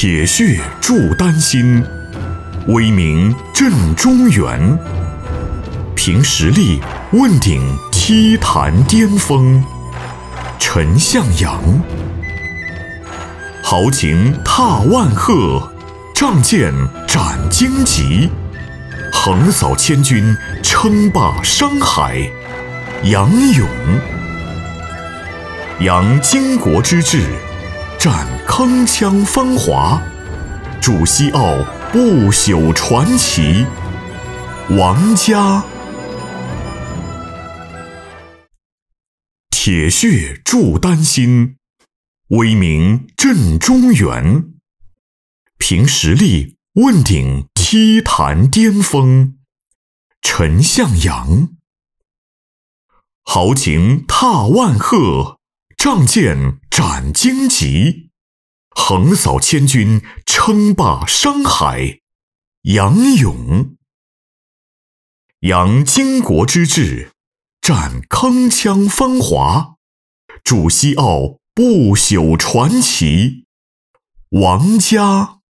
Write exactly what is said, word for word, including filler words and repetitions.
铁血铸丹心，威名震中原。凭实力问鼎踢坛巅峰，陈向阳。豪情踏万壑，仗剑斩荆棘，横扫千军，称霸商海。杨勇。扬巾帼之志，展铿锵芳华，铸西奥不朽传奇。王嘉。铁血铸丹心，威名震中原。凭实力问鼎踢坛巅峰，陈向阳。豪情踏万壑，仗剑斩荆棘，横扫千军，称霸商海。杨勇。扬巾帼之志，展铿锵芳华，铸西奥不朽传奇。王嘉。